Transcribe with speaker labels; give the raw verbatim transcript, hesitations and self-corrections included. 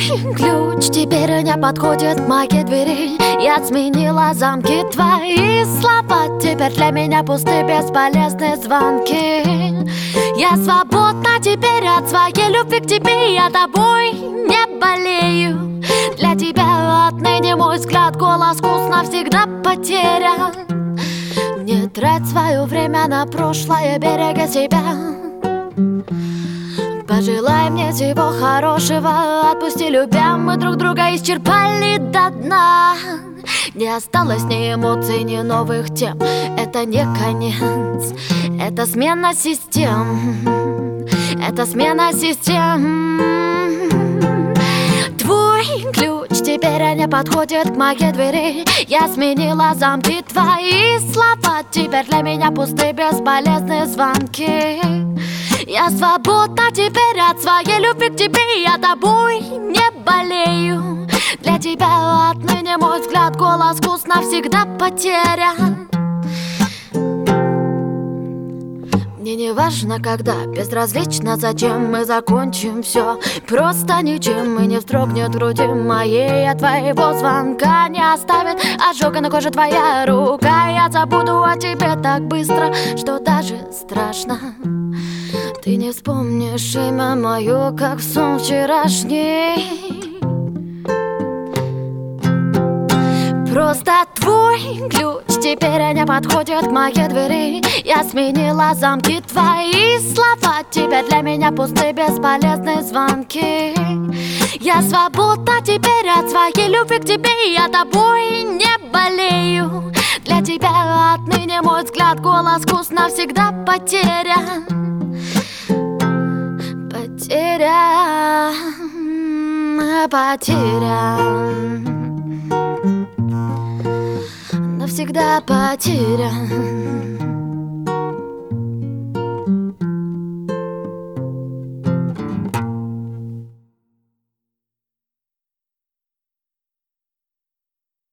Speaker 1: ключ теперь не подходит к моей двери. Я сменила замки, твои слова теперь для меня пусты, бесполезные звонки. Я свободна теперь от своей любви к тебе, я тобой не болею. Для тебя отныне мой взгляд, голос, вкус навсегда потерян. Не трать свое время на прошлое, береги себя. Пожелай мне всего хорошего, отпусти, любя, мы друг друга исчерпали до дна. Не осталось ни эмоций, ни новых тем. Это не конец, это смена систем. Это смена систем. Твой ключ теперь не подходит к моей двери. Я сменила замки, твои слова теперь для меня пусты, бесполезные звонки. Я свободна теперь от своей любви к тебе, я тобой не болею. Для тебя отныне мой взгляд, голос, вкус навсегда потерян. Мне не важно, когда, безразлично, зачем мы закончим все. Просто ничем и не вздрогнет в груди моей от твоего звонка. Не оставит ожога на коже твоя рука. Я забуду о тебе так быстро, что даже страшно. Ты не вспомнишь имя мое, как в сон вчерашний. Просто твой ключ теперь не подходит к моей двери. Я сменила замки, твои слова теперь для меня пусты, бесполезные звонки. Я свободна теперь от своей любви к тебе, я тобой не болею. Для тебя отныне мой взгляд, голос, вкус навсегда потерян. Потерян, потерян, навсегда потерян.